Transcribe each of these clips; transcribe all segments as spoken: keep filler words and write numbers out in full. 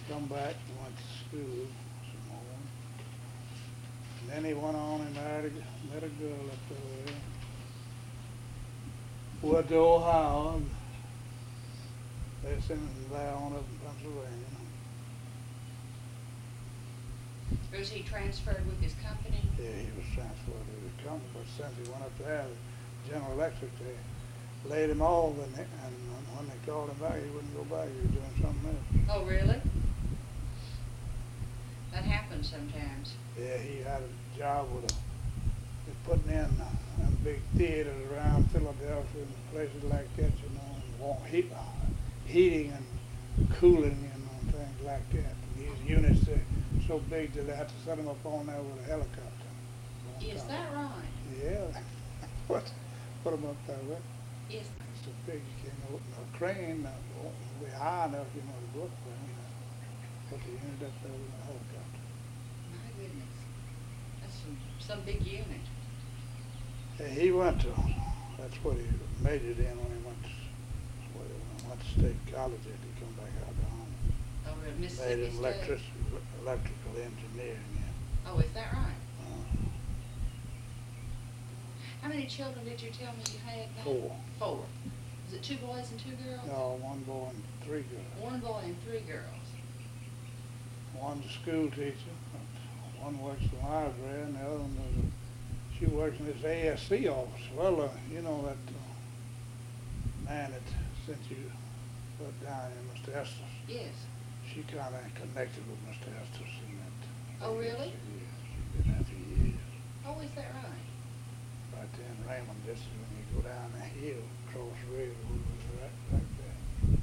come back and went to school some more. And then he went on and married, a- met a girl up there. Went to Ohio, and they sent him there on up in Pennsylvania. Was he transferred with his company? Yeah, he was transferred to the company, but since he went up there, General Electric, they laid him off, and, they, and when they called him back, he wouldn't go back. He was doing something else. Oh, really? That happens sometimes. Yeah, he had a job with a, with putting in uh, in big theaters around Philadelphia and places like that, you know, and wa- heat, uh, heating and cooling and on things like that. And these units are so big that they had to set them up on there with a helicopter. Is that right? Yeah. Put, put them up there with. Yes. It's so big you can't open a crane, uh, won't be high enough, you know, to go up there. You know. Put the unit up there with a helicopter. My goodness. That's some, some big unit. Yeah, he went to, that's what he majored in when he went to, when he went to state college after he come back out to home. Oh, really? Mississippi Made an State? electric, electrical engineering, yeah. Oh, is that right? Uh, How many children did you tell me you had now? Four. Four. Is it two boys and two girls? No, one boy and three girls. One boy and three girls. One's a school teacher, one works in the library, and the other one is a, she works in this A S C office. Well, uh, you know that uh, man that sent you put down in Mister Estes. Yes. She kind of connected with Mister Estes in that. Oh, really? Yeah, she's been there for years. Oh, is that right? Right there in Raymond, this is when you go down the hill, cross railroad, right, right there.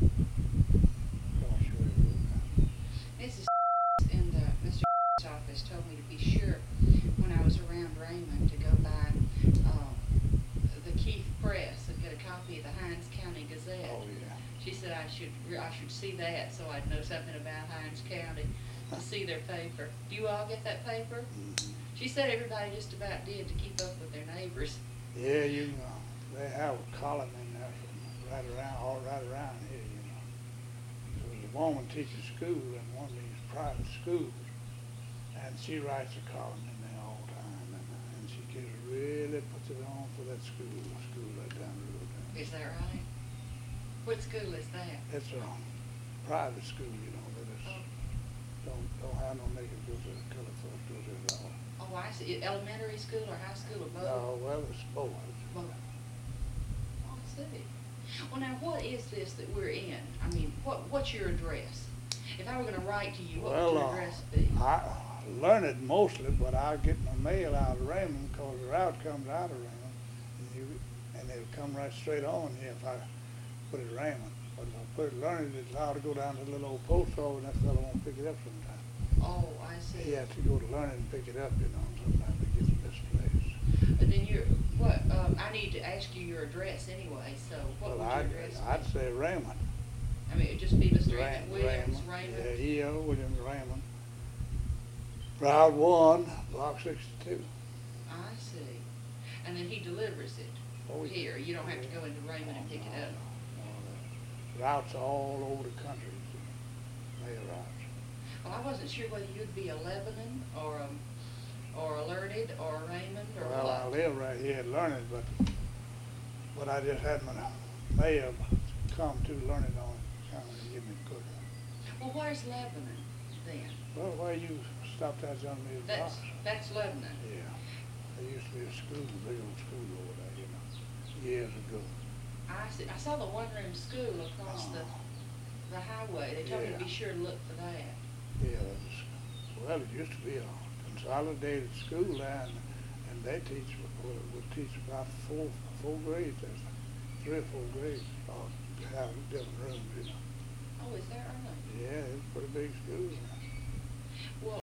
Cross railroad. Missus in the Mister office told me to be sure when I was around Raymond to go by um, the Keith Press and get a copy of the Hinds County Gazette. Oh, yeah. She said I should I should see that so I'd know something about Hinds County to see their paper. Do you all get that paper? Mm-hmm. She said everybody just about did to keep up with their neighbors. Yeah, you know, they have a column in there from right around, all right around here, you know. So there's a woman teaches school in one of these private schools, and she writes a column in there all the time, and, and she gets really puts it on for that school, school right down the road there. Is that right? What school is that? It's a private school, you know, that is, Oh, don't, don't have no niggas go to the color folks go to it all. oh, I see. Elementary school or high school or both? No, well, it's both. Both. Oh, I see. Well, now, what is this that we're in? I mean, what what's your address? If I were going to write to you, what Well, would your uh, address be? I learn it mostly, but I get my mail out of Raymond because the route comes out of Raymond, and, you, and it'll come right straight on here if I put it Raymond. But if I put it Learned, it's allowed to go down to the little old post office, and that fellow won't pick it up sometimes. Oh, I see. He has to go to Learned and pick it up, you know, and sometimes it gets misplaced. But then you're, what, um, I need to ask you your address anyway, so what Well, would your I'd, address I'd be? say Raymond. I mean, it'd just be Mister Ram- Williams, Raymond. Raymond? Yeah, E O Williams Raymond. Route one, block sixty-two. I see. And then he delivers it Oh, yeah. here. You don't have to go into Raymond and pick it up. No, routes all over the country, mail routes. Well, I wasn't sure whether you'd be a Lebanon or a, or a Learned or a Raymond or Well, I what. live right here at Learned, but, but I just had my mail come to Learned on, kind of give me a cookie. Well, where's Lebanon then? Well, where you stopped that young man's That's, box? that's Lebanon. Yeah, there used to be a school, a big old school over there, you know, years ago. I see. I saw the one-room school across the, Oh. the highway. They told me to Yeah. be sure to look for that. Yeah, it was, well, it used to be a consolidated school there, and, and they teach, would, would teach about four, four grades, there's three or four grades, or have different rooms, you know. Oh, is that right? Yeah, it's a pretty big school.